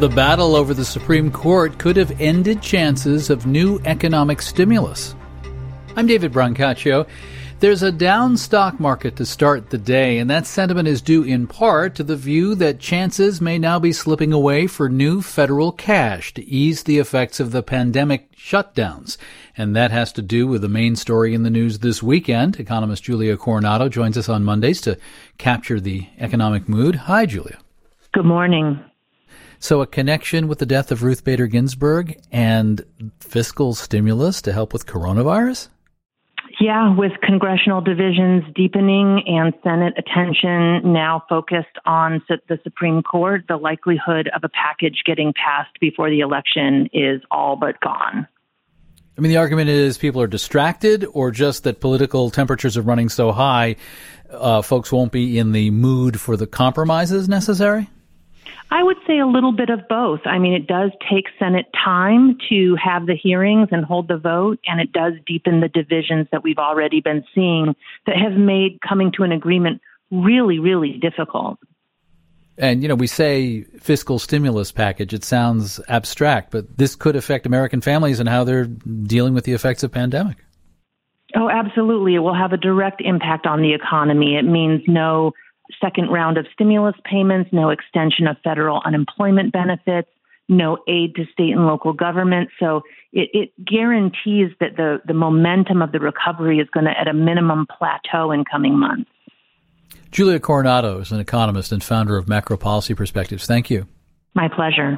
The battle over the Supreme Court could have ended chances of new economic stimulus. I'm David Brancaccio. There's a down stock market to start the day, and that sentiment is due in part to the view that chances may now be slipping away for new federal cash to ease the effects of the pandemic shutdowns. And that has to do with the main story in the news this weekend. Economist Julia Coronado joins us on Mondays to capture the economic mood. Hi, Julia. Good morning. So a connection with the death of Ruth Bader Ginsburg and fiscal stimulus to help with coronavirus? Yeah, with congressional divisions deepening and Senate attention now focused on the Supreme Court, the likelihood of a package getting passed before the election is all but gone. I mean, the argument is people are distracted, or just that political temperatures are running so high, folks won't be in the mood for the compromises necessary? I would say a little bit of both. I mean, it does take Senate time to have the hearings and hold the vote, and it does deepen the divisions that we've already been seeing that have made coming to an agreement really, really difficult. And, you know, we say fiscal stimulus package. It sounds abstract, but this could affect American families and how they're dealing with the effects of pandemic. Oh, absolutely. It will have a direct impact on the economy. It means no second round of stimulus payments, no extension of federal unemployment benefits, no aid to state and local government. So it guarantees that the momentum of the recovery is going to, at a minimum, plateau in coming months. Julia Coronado is an economist and founder of Macro Policy Perspectives. Thank you. My pleasure.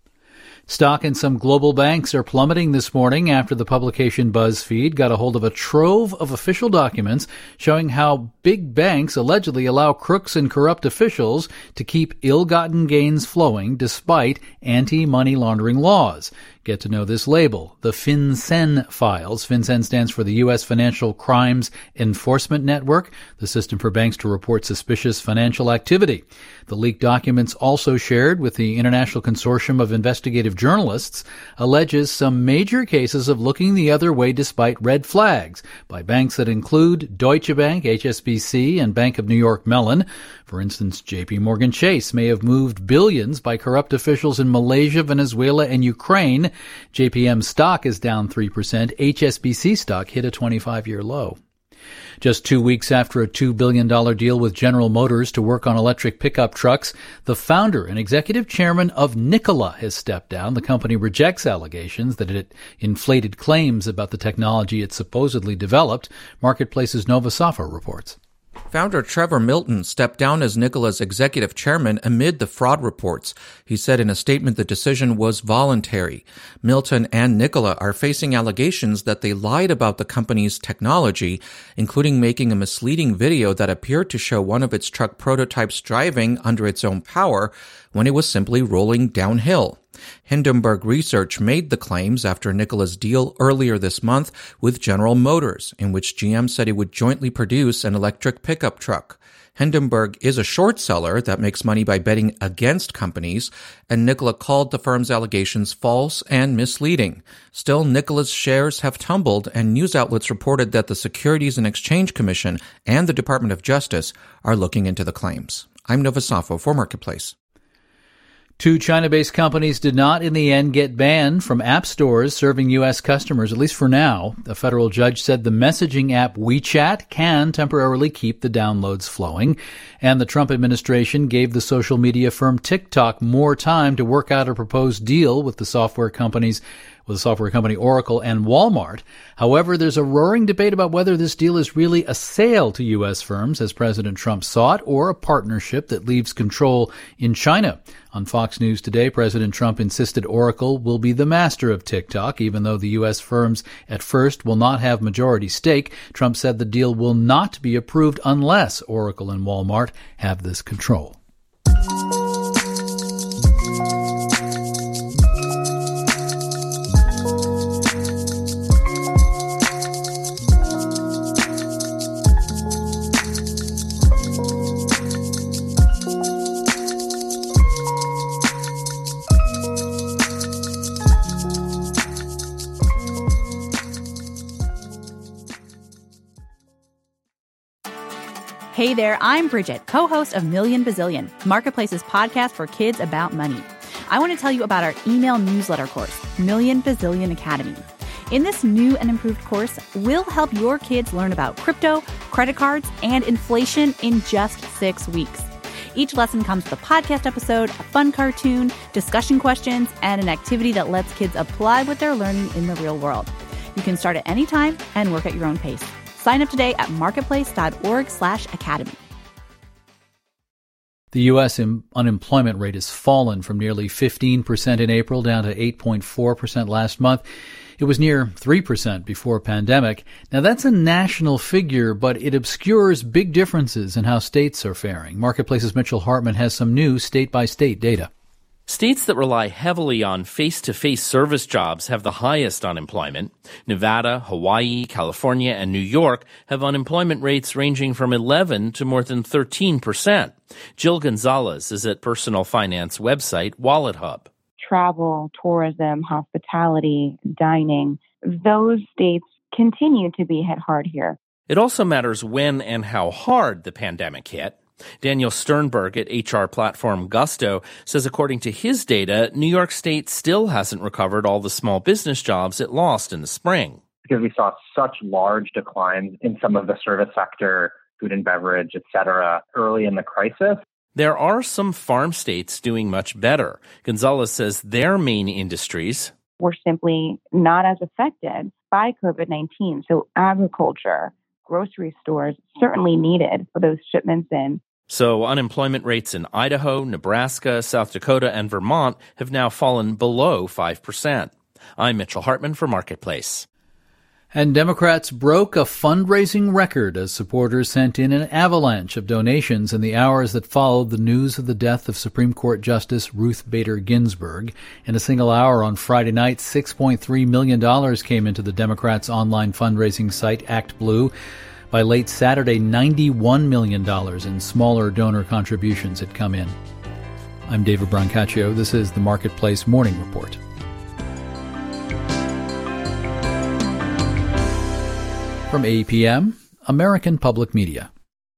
Stock in some global banks are plummeting this morning after the publication BuzzFeed got a hold of a trove of official documents showing how big banks allegedly allow crooks and corrupt officials to keep ill-gotten gains flowing despite anti-money laundering laws. Get to know this label, the FinCEN files. FinCEN stands for the U.S. Financial Crimes Enforcement Network, the system for banks to report suspicious financial activity. The leaked documents, also shared with the International Consortium of Investigative Journalists, alleges some major cases of looking the other way despite red flags by banks that include Deutsche Bank, HSBC, and Bank of New York Mellon. For instance, J.P. Morgan Chase may have moved billions by corrupt officials in Malaysia, Venezuela, and Ukraine. JPM stock is down 3%. HSBC stock hit a 25-year low. Just 2 weeks after a $2 billion deal with General Motors to work on electric pickup trucks, the founder and executive chairman of Nikola has stepped down. The company rejects allegations that it inflated claims about the technology it supposedly developed. Marketplace's Nova Safo reports. Founder Trevor Milton stepped down as Nikola's executive chairman amid the fraud reports. He said in a statement the decision was voluntary. Milton and Nikola are facing allegations that they lied about the company's technology, including making a misleading video that appeared to show one of its truck prototypes driving under its own power when it was simply rolling downhill. Hindenburg Research made the claims after Nikola's deal earlier this month with General Motors, in which GM said it would jointly produce an electric pickup truck. Hindenburg is a short seller that makes money by betting against companies, and Nikola called the firm's allegations false and misleading. Still, Nikola's shares have tumbled, and news outlets reported that the Securities and Exchange Commission and the Department of Justice are looking into the claims. I'm Nova Safo for Marketplace. 2 China-based companies did not, in the end, get banned from app stores serving U.S. customers, at least for now. A federal judge said the messaging app WeChat can temporarily keep the downloads flowing. And the Trump administration gave the social media firm TikTok more time to work out a proposed deal with the software company Oracle and Walmart. However, there's a roaring debate about whether this deal is really a sale to U.S. firms, as President Trump sought, or a partnership that leaves control in China. On Fox News today, President Trump insisted Oracle will be the master of TikTok, even though the U.S. firms at first will not have majority stake. Trump said the deal will not be approved unless Oracle and Walmart have this control. Hey there, I'm Bridget, co-host of Million Bazillion, Marketplace's podcast for kids about money. I want to tell you about our email newsletter course, Million Bazillion Academy. In this new and improved course, we'll help your kids learn about crypto, credit cards, and inflation in just 6 weeks. Each lesson comes with a podcast episode, a fun cartoon, discussion questions, and an activity that lets kids apply what they're learning in the real world. You can start at any time and work at your own pace. Sign up today at marketplace.org/academy. The U.S. unemployment rate has fallen from nearly 15% in April down to 8.4% last month. It was near 3% before pandemic. Now, that's a national figure, but it obscures big differences in how states are faring. Marketplace's Mitchell Hartman has some new state-by-state data. States that rely heavily on face-to-face service jobs have the highest unemployment. Nevada, Hawaii, California, and New York have unemployment rates ranging from 11 to more than 13%. Jill Gonzalez is at personal finance website WalletHub. Travel, tourism, hospitality, dining, those states continue to be hit hard here. It also matters when and how hard the pandemic hit. Daniel Sternberg at HR platform Gusto says according to his data, New York State still hasn't recovered all the small business jobs it lost in the spring. Because we saw such large declines in some of the service sector, food and beverage, et cetera, early in the crisis. There are some farm states doing much better. Gonzalez says their main industries were simply not as affected by COVID-19. So agriculture, grocery stores certainly needed for those shipments in. So unemployment rates in Idaho, Nebraska, South Dakota, and Vermont have now fallen below 5%. I'm Mitchell Hartman for Marketplace. And Democrats broke a fundraising record as supporters sent in an avalanche of donations in the hours that followed the news of the death of Supreme Court Justice Ruth Bader Ginsburg. In a single hour on Friday night, $6.3 million came into the Democrats' online fundraising site, ActBlue. By late Saturday, $91 million in smaller donor contributions had come in. I'm David Brancaccio. This is the Marketplace Morning Report. From APM, American Public Media.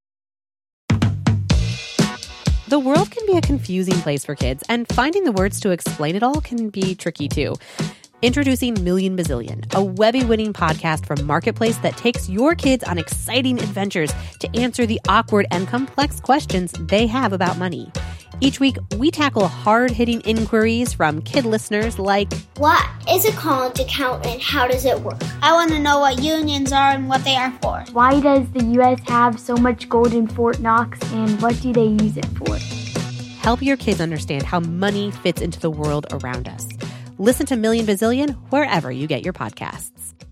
The world can be a confusing place for kids, and finding the words to explain it all can be tricky too. Introducing Million Bazillion, a Webby-winning podcast from Marketplace that takes your kids on exciting adventures to answer the awkward and complex questions they have about money. Each week, we tackle hard-hitting inquiries from kid listeners like, what is a college account and how does it work? I want to know what unions are and what they are for. Why does the U.S. have so much gold in Fort Knox and what do they use it for? Help your kids understand how money fits into the world around us. Listen to Million Bazillion wherever you get your podcasts.